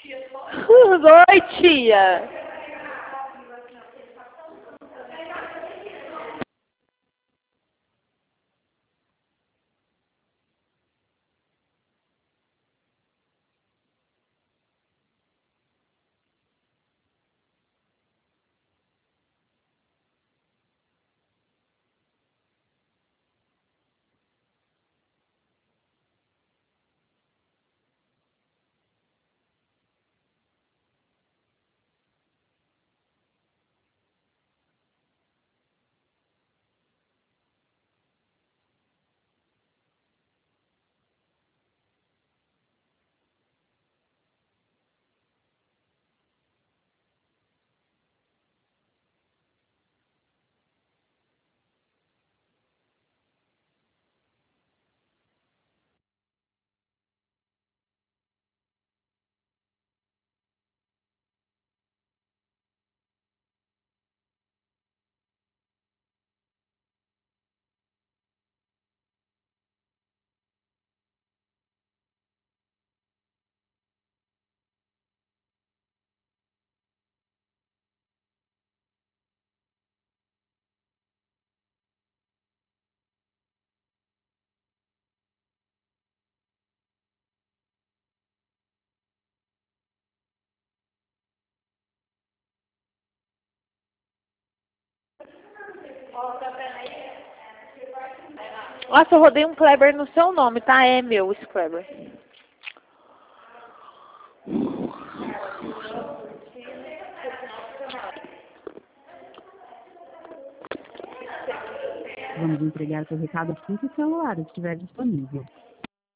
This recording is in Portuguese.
Oi, tia. Nossa, eu rodei um Kleber no seu nome, tá? É meu esse Kleber. Vamos entregar seu recado assim que o celular estiver disponível.